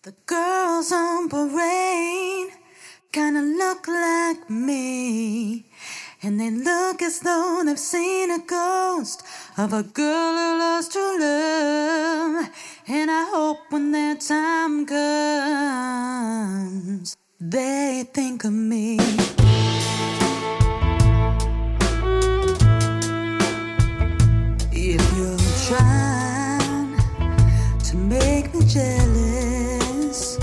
The girls on parade kinda look like me, and they look as though they've seen a ghost of a girl who lost her love. And I hope when their time comes, they think of me. If you're trying to make me jealous,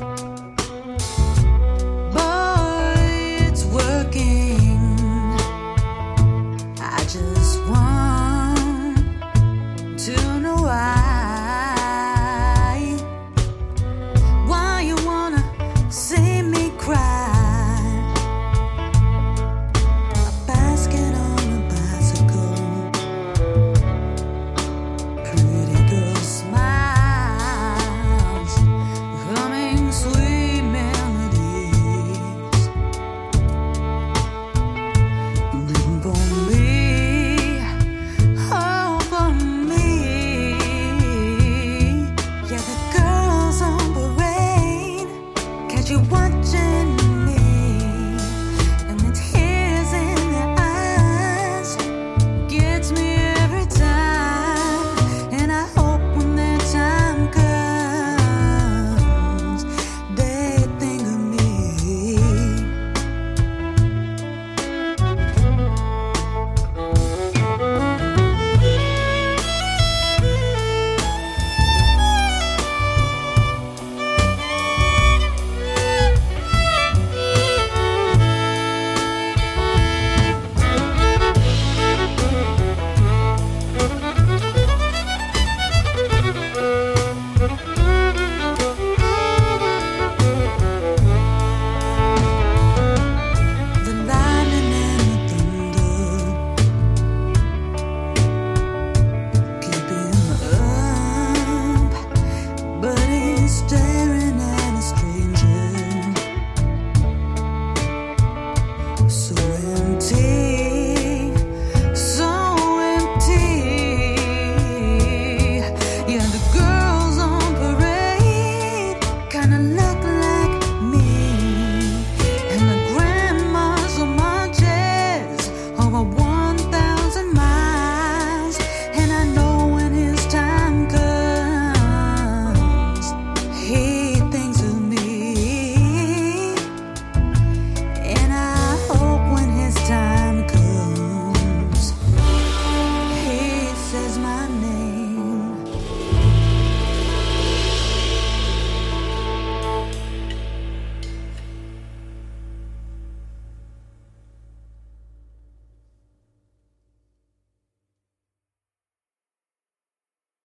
boy, it's working. I just want to know why you wanna see me cry. A basket on a bicycle, pretty girl smiles, humming sweet melodies. Bleeding for me, oh for me. Yeah, the girls on parade catch you watching me, and the tears in their eyes gets me every time. And I hope when their time comes, they think of me. The lightning and the thunder keep him up, but he stays.